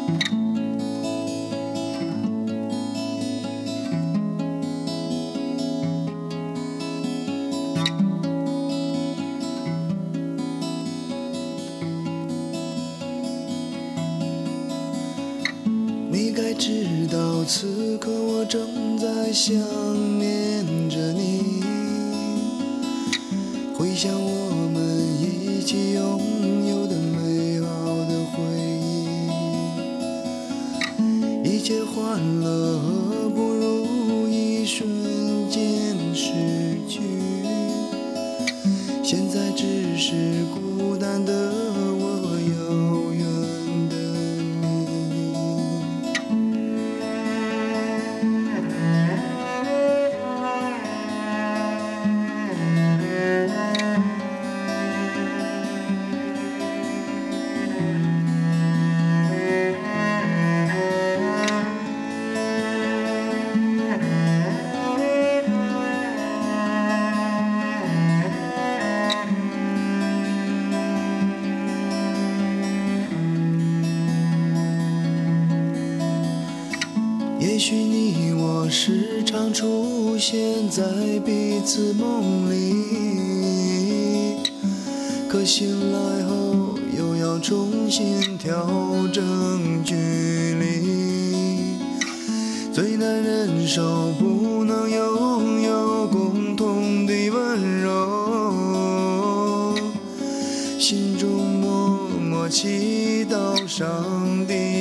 你该知道，此刻我正在想念着你，回想我们一起拥有的美好的回忆，一切欢乐何不如一瞬间逝去，现在只是孤单的我，遥远的也许你我时常出现在彼此梦里，可醒来后又要重新调整距离，最难忍受不能拥有共同的温柔，心中默默祈祷上帝